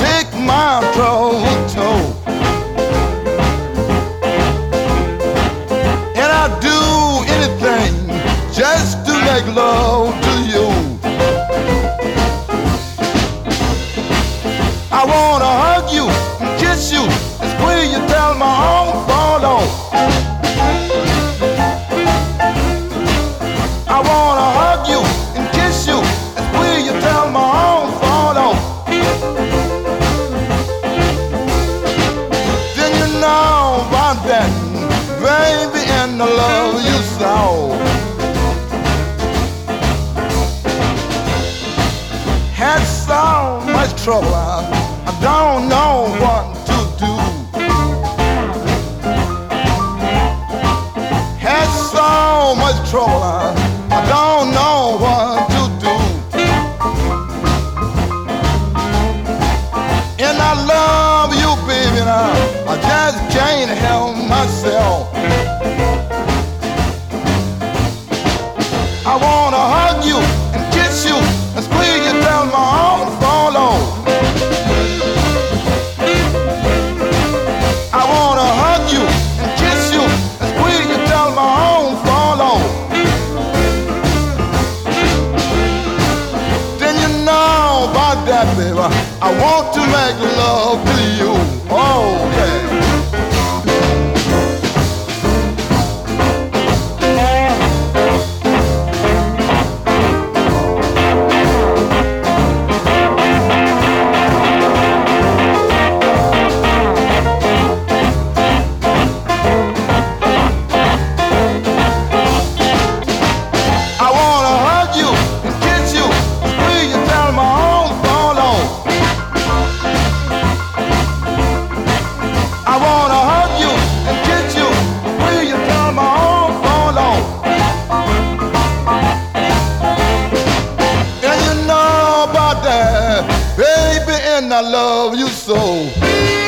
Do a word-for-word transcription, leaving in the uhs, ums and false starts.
take my trouble toll. And I'd do anything just to make love to you. I wanna hug you and kiss you and squeeze you till my arms fall off. I wanna hug you and kiss you and squeeze you till my arms fall off. Then you know about that, baby, and the love you saw. Had so much trouble, I, I don't know what to do. Had so much trouble, I, I don't know what to do. And I love you, baby, and I, I just can't help myself. I wanna hug you and kiss you and squeeze you till my arms fall off. I wanna hug you and kiss you and squeeze you till my arms fall off. Then you know about that, baby, I want to make love to you. Oh, yeah. I love you so.